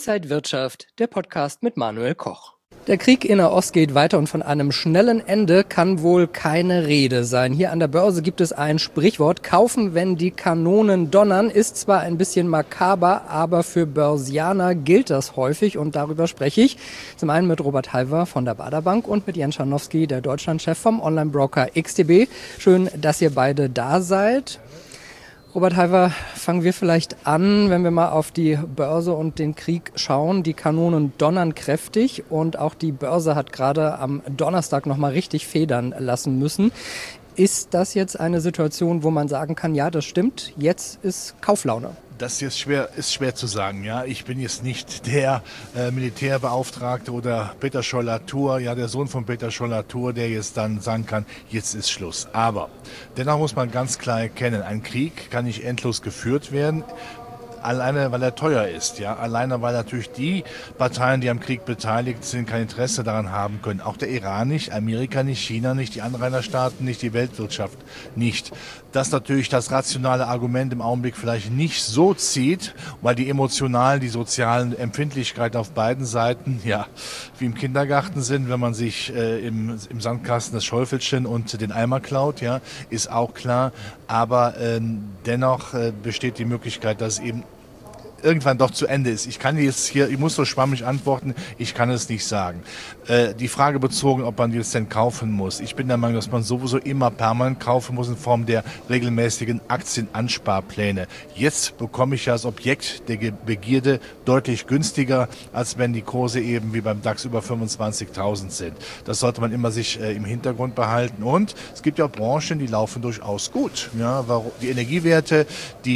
Inside Wirtschaft, der Podcast mit Manuel Koch. Der Krieg in Nahost geht weiter und von einem schnellen Ende kann wohl keine Rede sein. Hier an der Börse gibt es ein Sprichwort: Kaufen, wenn die Kanonen donnern. Ist zwar ein bisschen makaber, aber für Börsianer gilt das häufig und darüber spreche ich. Zum einen mit Robert Halver von der Baader Bank und mit Jens Scharnowski, der Deutschlandchef vom Online-Broker XTB. Schön, dass ihr beide da seid. Robert Halver, fangen wir vielleicht an, wenn wir mal auf die Börse und den Krieg schauen. Die Kanonen donnern kräftig und auch die Börse hat gerade am Donnerstag nochmal richtig federn lassen müssen. Ist das jetzt eine Situation, wo man sagen kann, ja, das stimmt, jetzt ist Kauflaune? Das ist schwer zu sagen. Ja, ich bin jetzt nicht der Militärbeauftragte oder Peter Scholl-Latour, ja, der Sohn von Peter Scholl-Latour, der jetzt dann sagen kann, jetzt ist Schluss. Aber dennoch muss man ganz klar erkennen, ein Krieg kann nicht endlos geführt werden. Alleine, weil er teuer ist, ja. Alleine, weil natürlich die Parteien, die am Krieg beteiligt sind, kein Interesse daran haben können. Auch der Iran nicht, Amerika nicht, China nicht, die Anrainerstaaten nicht, die Weltwirtschaft nicht. Dass natürlich das rationale Argument im Augenblick vielleicht nicht so zieht, weil die emotionalen, die sozialen Empfindlichkeiten auf beiden Seiten, ja, wie im Kindergarten sind, wenn man sich im Sandkasten das Schäufelchen und den Eimer klaut, ja, ist auch klar. Aber dennoch besteht die Möglichkeit, dass eben irgendwann doch zu Ende ist. Ich muss so schwammig antworten, ich kann es nicht sagen. Die Frage bezogen, ob man jetzt denn kaufen muss. Ich bin der Meinung, dass man sowieso immer permanent kaufen muss in Form der regelmäßigen Aktienansparpläne. Jetzt bekomme ich ja das Objekt der Begierde deutlich günstiger, als wenn die Kurse eben wie beim DAX über 25.000 sind. Das sollte man immer sich im Hintergrund behalten. Und es gibt ja auch Branchen, die laufen durchaus gut. Ja, die Energiewerte,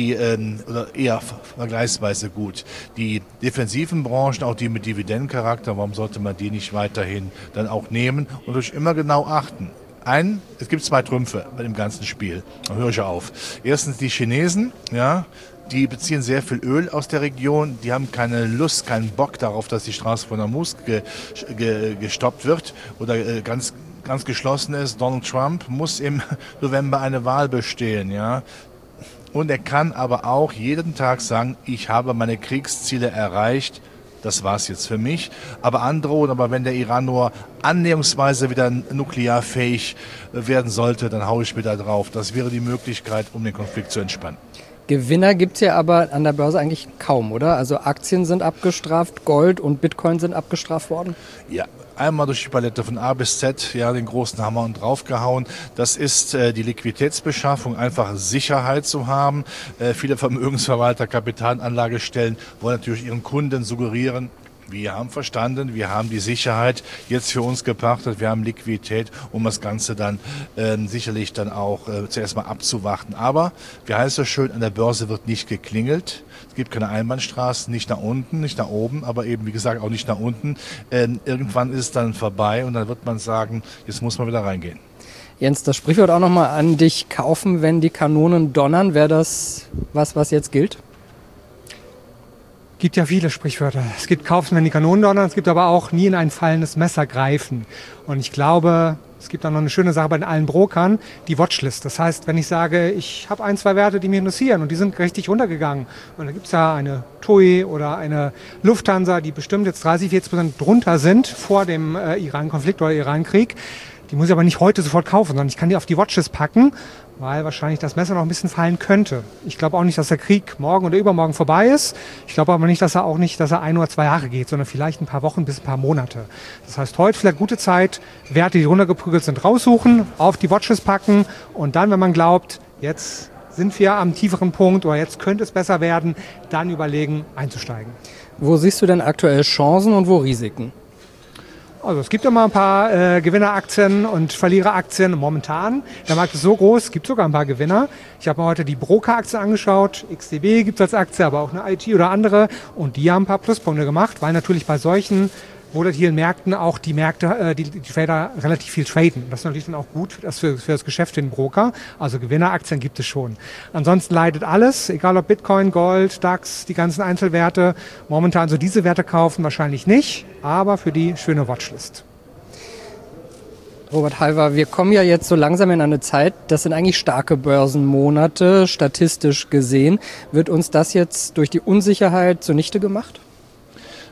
oder eher vergleichsweise gut. Die defensiven Branchen, auch die mit Dividendencharakter, warum sollte man die nicht weiterhin dann auch nehmen und durch immer genau achten? Es gibt zwei Trümpfe bei dem ganzen Spiel. Dann höre ich auf. Erstens die Chinesen, ja, die beziehen sehr viel Öl aus der Region. Die haben keine Lust, keinen Bock darauf, dass die Straße von Hormuz gestoppt wird oder ganz geschlossen ist. Donald Trump muss im November eine Wahl bestehen, ja. Und er kann aber auch jeden Tag sagen, ich habe meine Kriegsziele erreicht, das war's jetzt für mich. Aber androhen, wenn der Iran nur annäherungsweise wieder nuklearfähig werden sollte, dann haue ich wieder drauf. Das wäre die Möglichkeit, um den Konflikt zu entspannen. Gewinner gibt's ja aber an der Börse eigentlich kaum, oder? Also Aktien sind abgestraft, Gold und Bitcoin sind abgestraft worden? Ja. Einmal durch die Palette von A bis Z, ja, den großen Hammer und draufgehauen. Das ist die Liquiditätsbeschaffung, einfach Sicherheit zu haben. Viele Vermögensverwalter, Kapitalanlagestellen wollen natürlich ihren Kunden suggerieren, wir haben verstanden, wir haben die Sicherheit jetzt für uns gepachtet, wir haben Liquidität, um das Ganze dann sicherlich dann auch zuerst mal abzuwarten. Aber, wie heißt es schön, an der Börse wird nicht geklingelt. Es gibt keine Einbahnstraßen, nicht nach unten, nicht nach oben, aber eben, wie gesagt, auch nicht nach unten. Irgendwann ist es dann vorbei und dann wird man sagen, jetzt muss man wieder reingehen. Jens, das Sprichwort auch nochmal an dich: Kaufen, wenn die Kanonen donnern. Wäre das was jetzt gilt? Es gibt ja viele Sprichwörter. Es gibt kaufen, wenn die Kanonen donnern, es gibt aber auch nie in ein fallendes Messer greifen. Und ich glaube, es gibt auch noch eine schöne Sache bei allen Brokern, die Watchlist. Das heißt, wenn ich sage, ich habe 1, 2 Werte, die mich interessieren und die sind richtig runtergegangen, und da gibt es ja eine TUI oder eine Lufthansa, die bestimmt jetzt 30-40% drunter sind vor dem Iran-Konflikt oder Iran-Krieg, die muss ich aber nicht heute sofort kaufen, sondern ich kann die auf die Watchlist packen, weil wahrscheinlich das Messer noch ein bisschen fallen könnte. Ich glaube auch nicht, dass der Krieg morgen oder übermorgen vorbei ist. Ich glaube aber nicht, dass er 1 oder 2 Jahre geht, sondern vielleicht ein paar Wochen bis ein paar Monate. Das heißt, heute vielleicht gute Zeit, Werte, die runtergeprügelt sind, raussuchen, auf die Watchlist packen und dann, wenn man glaubt, jetzt sind wir am tieferen Punkt oder jetzt könnte es besser werden, dann überlegen, einzusteigen. Wo siehst du denn aktuell Chancen und wo Risiken? Also es gibt immer ein paar Gewinneraktien und Verliereraktien momentan. Der Markt ist so groß, es gibt sogar ein paar Gewinner. Ich habe mir heute die Broker-Aktien angeschaut. XTB gibt es als Aktie, aber auch eine IT oder andere. Und die haben ein paar Pluspunkte gemacht, weil natürlich bei solchen volatilen Märkten auch die Trader relativ viel traden. Das ist natürlich dann auch gut für das Geschäft für den Broker. Also Gewinneraktien gibt es schon. Ansonsten leidet alles, egal ob Bitcoin, Gold, DAX, die ganzen Einzelwerte. Momentan so diese Werte kaufen wahrscheinlich nicht, aber für die schöne Watchlist. Robert Halver, wir kommen ja jetzt so langsam in eine Zeit, das sind eigentlich starke Börsenmonate, statistisch gesehen. Wird uns das jetzt durch die Unsicherheit zunichte gemacht?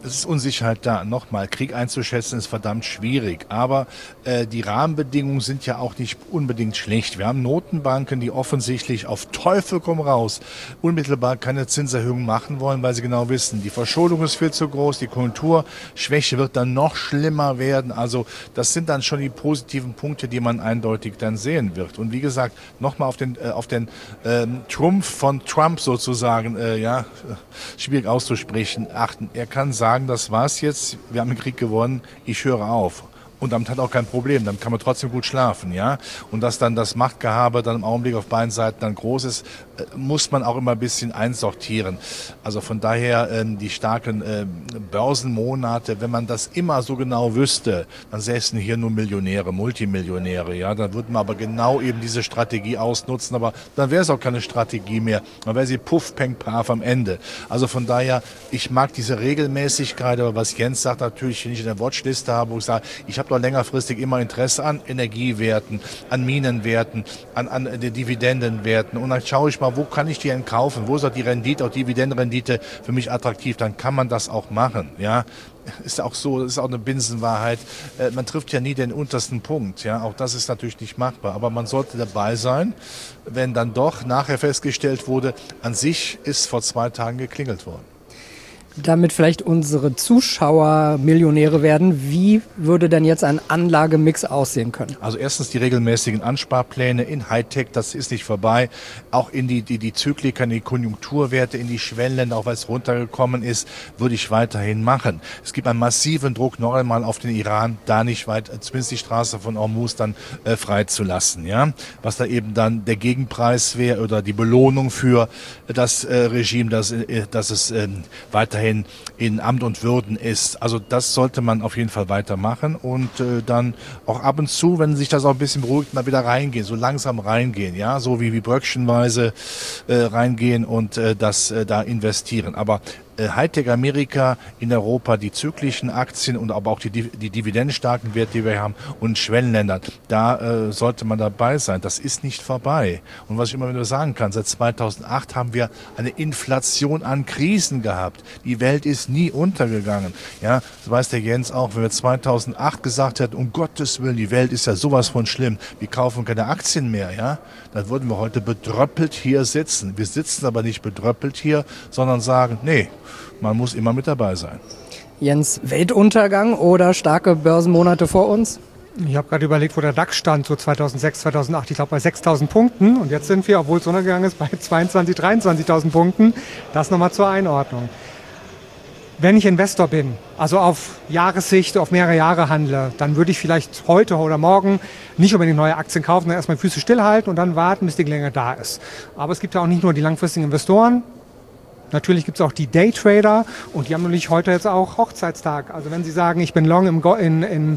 Es ist Unsicherheit da. Nochmal, Krieg einzuschätzen ist verdammt schwierig. Aber die Rahmenbedingungen sind ja auch nicht unbedingt schlecht. Wir haben Notenbanken, die offensichtlich auf Teufel komm raus unmittelbar keine Zinserhöhung machen wollen, weil sie genau wissen, die Verschuldung ist viel zu groß, die Konjunkturschwäche wird dann noch schlimmer werden. Also das sind dann schon die positiven Punkte, die man eindeutig dann sehen wird. Und wie gesagt, nochmal auf den Trumpf von Trump sozusagen, schwierig auszusprechen, achten. Er kann sagen, das war's jetzt, wir haben den Krieg gewonnen, ich höre auf. Und damit hat auch kein Problem, dann kann man trotzdem gut schlafen, ja. Und dass dann das Machtgehabe dann im Augenblick auf beiden Seiten dann groß ist, muss man auch immer ein bisschen einsortieren. Also von daher die starken Börsenmonate, wenn man das immer so genau wüsste, dann säßen hier nur Millionäre, Multimillionäre, ja. Dann würde man aber genau eben diese Strategie ausnutzen, aber dann wäre es auch keine Strategie mehr. Dann wäre sie puff, peng, paf am Ende. Also von daher, ich mag diese Regelmäßigkeit, aber was Jens sagt natürlich, wenn ich eine Watchliste habe, wo ich sage, ich habe doch längerfristig immer Interesse an Energiewerten, an Minenwerten, an den Dividendenwerten. Und dann schaue ich mal, wo kann ich die denn kaufen? Wo ist auch die Rendite, auch Dividendenrendite für mich attraktiv? Dann kann man das auch machen, ja. Ist auch so, das ist auch eine Binsenwahrheit. Man trifft ja nie den untersten Punkt, ja. Auch das ist natürlich nicht machbar. Aber man sollte dabei sein, wenn dann doch nachher festgestellt wurde, an sich ist vor 2 Tagen geklingelt worden. Damit vielleicht unsere Zuschauer Millionäre werden, wie würde denn jetzt ein Anlagemix aussehen können? Also erstens die regelmäßigen Ansparpläne in Hightech, das ist nicht vorbei. Auch in die Zyklika, in die Konjunkturwerte, in die Schwellenländer, auch weil es runtergekommen ist, würde ich weiterhin machen. Es gibt einen massiven Druck noch einmal auf den Iran, da nicht weit, zumindest die Straße von Hormuz dann freizulassen, ja. Was da eben dann der Gegenpreis wäre oder die Belohnung für das Regime, dass es weiterhin in Amt und Würden ist. Also das sollte man auf jeden Fall weitermachen und dann auch ab und zu, wenn sich das auch ein bisschen beruhigt, mal wieder reingehen, so langsam reingehen, ja, so wie bröckchenweise reingehen und da investieren. Aber Hightech Amerika, in Europa die zyklischen Aktien und aber auch die dividendenstarken Werte, die wir haben und Schwellenländern, da sollte man dabei sein. Das ist nicht vorbei. Und was ich immer wieder sagen kann, seit 2008 haben wir eine Inflation an Krisen gehabt. Die Welt ist nie untergegangen. Ja, das weiß der Jens auch, wenn wir 2008 gesagt hätten, um Gottes Willen, die Welt ist ja sowas von schlimm, wir kaufen keine Aktien mehr, ja, dann würden wir heute bedröppelt hier sitzen. Wir sitzen aber nicht bedröppelt hier, sondern sagen, nee, man muss immer mit dabei sein. Jens, Weltuntergang oder starke Börsenmonate vor uns? Ich habe gerade überlegt, wo der DAX stand, so 2006, 2008, ich glaube bei 6.000 Punkten. Und jetzt sind wir, obwohl es runtergegangen ist, bei 22.000, 23.000 Punkten. Das nochmal zur Einordnung. Wenn ich Investor bin, also auf Jahressicht, auf mehrere Jahre handle, dann würde ich vielleicht heute oder morgen nicht unbedingt neue Aktien kaufen, dann erstmal die Füße stillhalten und dann warten, bis die Länge da ist. Aber es gibt ja auch nicht nur die langfristigen Investoren. Natürlich gibt es auch die Daytrader und die haben natürlich heute jetzt auch Hochzeitstag. Also wenn Sie sagen, ich bin long in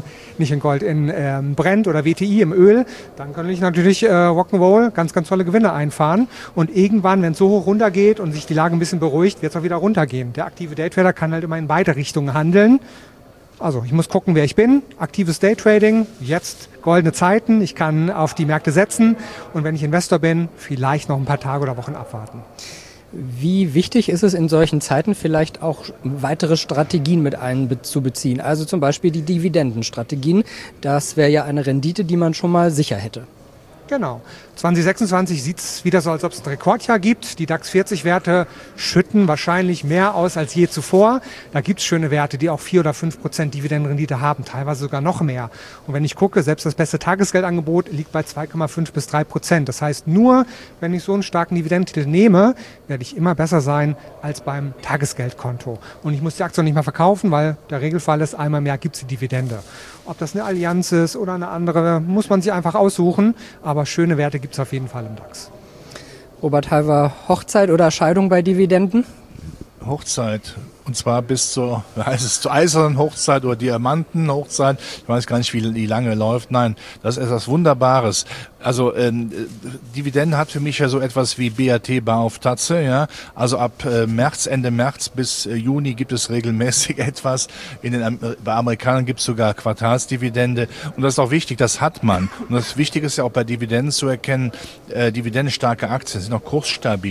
Brent oder WTI im Öl, dann kann ich natürlich Rock'n'Roll ganz, ganz tolle Gewinne einfahren. Und irgendwann, wenn es so hoch runtergeht und sich die Lage ein bisschen beruhigt, wird es auch wieder runtergehen. Der aktive Daytrader kann halt immer in beide Richtungen handeln. Also ich muss gucken, wer ich bin. Aktives Daytrading, jetzt goldene Zeiten. Ich kann auf die Märkte setzen und wenn ich Investor bin, vielleicht noch ein paar Tage oder Wochen abwarten. Wie wichtig ist es in solchen Zeiten vielleicht auch weitere Strategien mit einzubeziehen? Also zum Beispiel die Dividendenstrategien. Das wäre ja eine Rendite, die man schon mal sicher hätte. Genau. 2026 sieht es wieder so, als ob es ein Rekordjahr gibt. Die DAX 40-Werte schütten wahrscheinlich mehr aus als je zuvor. Da gibt es schöne Werte, die auch 4 oder 5% Dividendenrendite haben, teilweise sogar noch mehr. Und wenn ich gucke, selbst das beste Tagesgeldangebot liegt bei 2,5 bis 3%. Das heißt, nur wenn ich so einen starken Dividendentitel nehme, werde ich immer besser sein als beim Tagesgeldkonto. Und ich muss die Aktie nicht mehr verkaufen, weil der Regelfall ist, einmal im Jahr gibt es die Dividende. Ob das eine Allianz ist oder eine andere, muss man sich einfach aussuchen. Aber schöne Werte gibt es auf jeden Fall im DAX. Robert Halver, Hochzeit oder Scheidung bei Dividenden? Hochzeit. Und zwar bis zur eisernen Hochzeit oder Diamantenhochzeit. Ich weiß gar nicht, wie lange läuft. Nein, das ist etwas Wunderbares. Also Dividende hat für mich ja so etwas wie BAT Bar auf Tatze. Ja, also ab Ende März bis Juni gibt es regelmäßig etwas. Bei Amerikanern gibt es sogar Quartalsdividende. Und das ist auch wichtig. Das hat man. Und das Wichtige ist ja auch bei Dividenden zu erkennen. Dividendenstarke Aktien sind auch kursstabiler.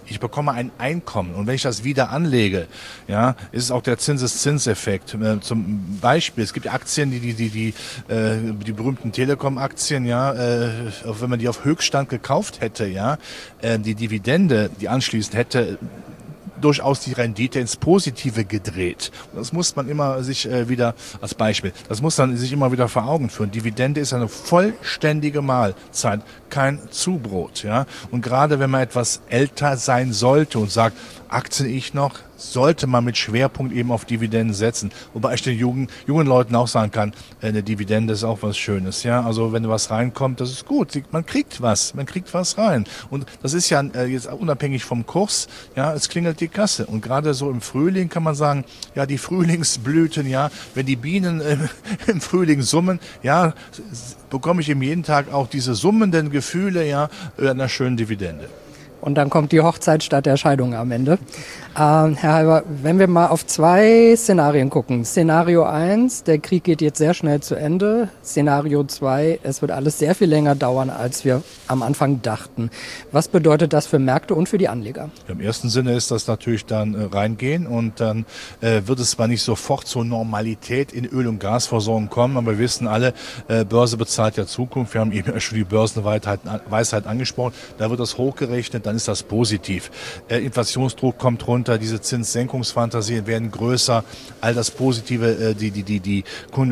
Ich bekomme ein Einkommen und wenn ich das wieder anlege, ja, ist es auch der Zinseszinseffekt. Zum Beispiel, es gibt Aktien, die berühmten Telekom-Aktien, ja, wenn man die auf Höchststand gekauft hätte, ja, die Dividende, die anschließend hätte durchaus die Rendite ins Positive gedreht. Und das muss man immer sich wieder als Beispiel, das muss man sich immer wieder vor Augen führen. Dividende ist eine vollständige Mahlzeit, kein Zubrot. Ja? Und gerade wenn man etwas älter sein sollte und sagt, Aktien ich noch, sollte man mit Schwerpunkt eben auf Dividenden setzen. Wobei ich den jungen Leuten auch sagen kann, eine Dividende ist auch was Schönes. Ja, also wenn was reinkommt, das ist gut. Man kriegt was rein. Und das ist ja jetzt unabhängig vom Kurs, ja, es klingelt die Kasse. Und gerade so im Frühling kann man sagen, ja, die Frühlingsblüten, ja, wenn die Bienen im Frühling summen, ja, bekomme ich eben jeden Tag auch diese summenden Gefühle, ja, einer schönen Dividende. Und dann kommt die Hochzeit statt der Scheidung am Ende. Herr Halber, wenn wir mal auf 2 Szenarien gucken. Szenario 1, der Krieg geht jetzt sehr schnell zu Ende. Szenario 2, es wird alles sehr viel länger dauern, als wir am Anfang dachten. Was bedeutet das für Märkte und für die Anleger? Im ersten Sinne ist das natürlich dann reingehen und dann wird es zwar nicht sofort zur Normalität in Öl- und Gasversorgung kommen, aber wir wissen alle, Börse bezahlt ja Zukunft. Wir haben eben schon die Börsenweisheit angesprochen. Da wird das hochgerechnet, dann ist das positiv. Inflationsdruck kommt runter, diese Zinssenkungsfantasien werden größer, all das Positive, die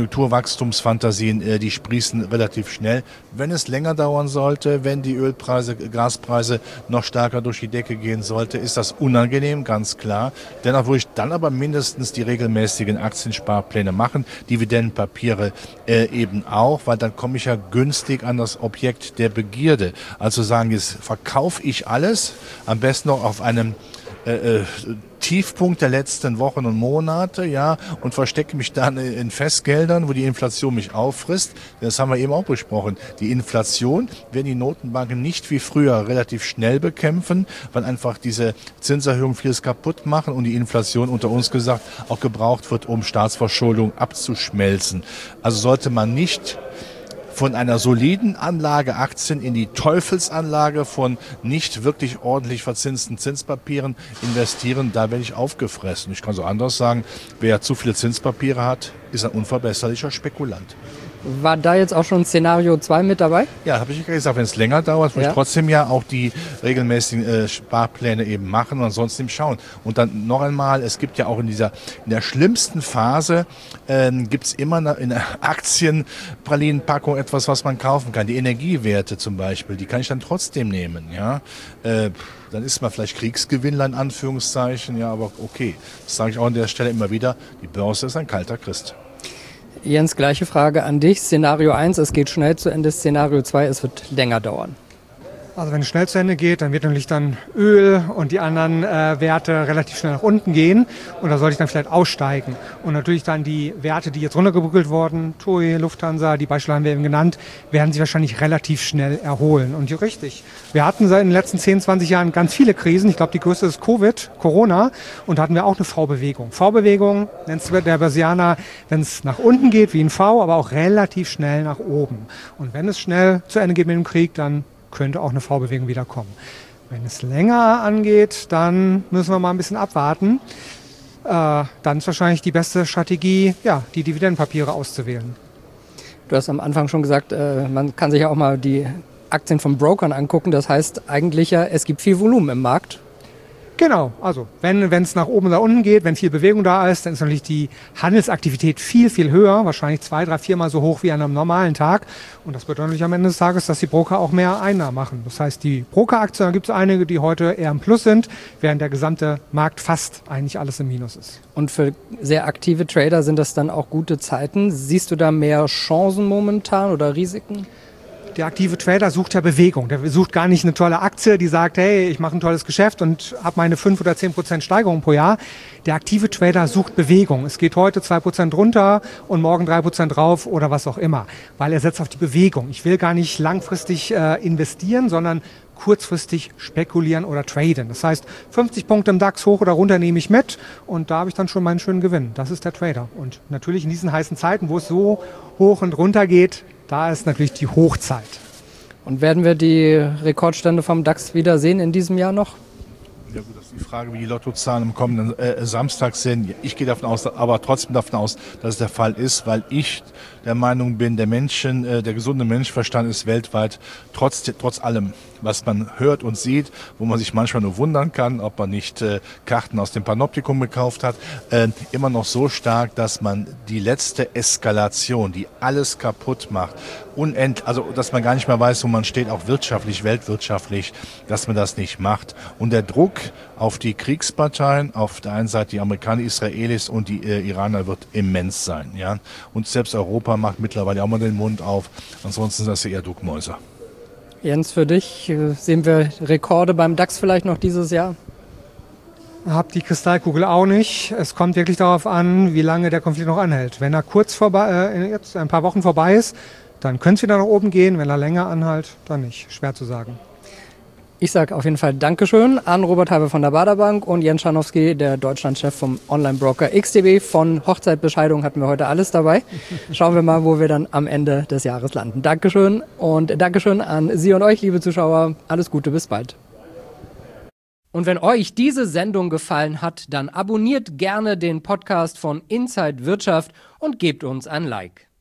Konjunkturwachstumsfantasien, die sprießen relativ schnell. Wenn es länger dauern sollte, wenn die Ölpreise, Gaspreise noch stärker durch die Decke gehen sollte, ist das unangenehm, ganz klar. Dennoch würde ich dann aber mindestens die regelmäßigen Aktiensparpläne machen, Dividendenpapiere eben auch, weil dann komme ich ja günstig an das Objekt der Begierde. Also sagen, jetzt verkaufe ich alles, am besten noch auf einem Tiefpunkt der letzten Wochen und Monate, ja, und verstecke mich dann in Festgeldern, wo die Inflation mich auffrisst. Das haben wir eben auch besprochen. Die Inflation werden die Notenbanken nicht wie früher relativ schnell bekämpfen, weil einfach diese Zinserhöhungen vieles kaputt machen und die Inflation unter uns gesagt auch gebraucht wird, um Staatsverschuldung abzuschmelzen. Also sollte man nicht von einer soliden Anlage Aktien in die Teufelsanlage von nicht wirklich ordentlich verzinsten Zinspapieren investieren, da werde ich aufgefressen. Ich kann so anders sagen, wer zu viele Zinspapiere hat, ist ein unverbesserlicher Spekulant. War da jetzt auch schon Szenario 2 mit dabei? Ja, habe ich ja gesagt, wenn es länger dauert, muss ich trotzdem ja auch die regelmäßigen Sparpläne eben machen und ansonsten eben schauen. Und dann noch einmal, es gibt ja auch in der schlimmsten Phase, gibt es immer in der Aktienpralinenpackung etwas, was man kaufen kann. Die Energiewerte zum Beispiel, die kann ich dann trotzdem nehmen. Ja, dann ist man vielleicht Kriegsgewinnler in Anführungszeichen, ja, aber okay. Das sage ich auch an der Stelle immer wieder, die Börse ist ein kalter Christ. Jens, gleiche Frage an dich. Szenario 1, es geht schnell zu Ende. Szenario 2, es wird länger dauern. Also wenn es schnell zu Ende geht, dann wird natürlich dann Öl und die anderen Werte relativ schnell nach unten gehen und da sollte ich dann vielleicht aussteigen. Und natürlich dann die Werte, die jetzt runtergebrückelt wurden, TUI, Lufthansa, die Beispiele haben wir eben genannt, werden sich wahrscheinlich relativ schnell erholen. Und richtig, wir hatten seit den letzten 10, 20 Jahren ganz viele Krisen. Ich glaube, die größte ist Corona und da hatten wir auch eine V-Bewegung. V-Bewegung nennt es der Börsianer, wenn es nach unten geht wie ein V, aber auch relativ schnell nach oben. Und wenn es schnell zu Ende geht mit dem Krieg, dann könnte auch eine V-Bewegung wieder kommen. Wenn es länger angeht, dann müssen wir mal ein bisschen abwarten. Dann ist wahrscheinlich die beste Strategie, ja, die Dividendenpapiere auszuwählen. Du hast am Anfang schon gesagt, man kann sich ja auch mal die Aktien von Brokern angucken. Das heißt eigentlich ja, es gibt viel Volumen im Markt. Genau, also wenn es nach oben oder unten geht, wenn viel Bewegung da ist, dann ist natürlich die Handelsaktivität viel, viel höher, wahrscheinlich 2, 3, 4 Mal so hoch wie an einem normalen Tag. Und das bedeutet natürlich am Ende des Tages, dass die Broker auch mehr Einnahmen machen. Das heißt, die Brokeraktien, da gibt es einige, die heute eher im Plus sind, während der gesamte Markt fast eigentlich alles im Minus ist. Und für sehr aktive Trader sind das dann auch gute Zeiten. Siehst du da mehr Chancen momentan oder Risiken? Der aktive Trader sucht ja Bewegung. Der sucht gar nicht eine tolle Aktie, die sagt, hey, ich mache ein tolles Geschäft und habe meine 5 oder 10% Steigerung pro Jahr. Der aktive Trader sucht Bewegung. Es geht heute 2% runter und morgen 3% drauf oder was auch immer, weil er setzt auf die Bewegung. Ich will gar nicht langfristig investieren, sondern kurzfristig spekulieren oder traden. Das heißt, 50 Punkte im DAX hoch oder runter nehme ich mit und da habe ich dann schon meinen schönen Gewinn. Das ist der Trader. Und natürlich in diesen heißen Zeiten, wo es so hoch und runter geht, da ist natürlich die Hochzeit. Und werden wir die Rekordstände vom DAX wieder sehen in diesem Jahr noch? Ja gut, das ist die Frage, wie die Lottozahlen am kommenden Samstag sind. Ich gehe davon aus, aber trotzdem davon aus, dass es der Fall ist, weil ich der Meinung bin, der gesunde Menschenverstand ist weltweit trotz allem, was man hört und sieht, wo man sich manchmal nur wundern kann, ob man nicht Karten aus dem Panoptikum gekauft hat, immer noch so stark, dass man die letzte Eskalation, die alles kaputt macht, also dass man gar nicht mehr weiß, wo man steht, auch wirtschaftlich, weltwirtschaftlich, dass man das nicht macht. Und der Druck auf die Kriegsparteien, auf der einen Seite die Amerikaner, Israelis und die Iraner wird immens sein. Ja? Und selbst Europa macht mittlerweile auch mal den Mund auf. Ansonsten sind das ja eher Duckmäuser. Jens, für dich sehen wir Rekorde beim DAX vielleicht noch dieses Jahr? Hab die Kristallkugel auch nicht. Es kommt wirklich darauf an, wie lange der Konflikt noch anhält. Wenn er jetzt ein paar Wochen vorbei ist, dann könnte es wieder nach oben gehen. Wenn er länger anhält, dann nicht. Schwer zu sagen. Ich sage auf jeden Fall Dankeschön an Robert Halbe von der Baader Bank und Jens Scharnowski, der Deutschlandchef vom Online-Broker XTB. Von Hochzeitbescheidung hatten wir heute alles dabei. Schauen wir mal, wo wir dann am Ende des Jahres landen. Dankeschön und Dankeschön an Sie und euch, liebe Zuschauer. Alles Gute, bis bald. Und wenn euch diese Sendung gefallen hat, dann abonniert gerne den Podcast von Inside Wirtschaft und gebt uns ein Like.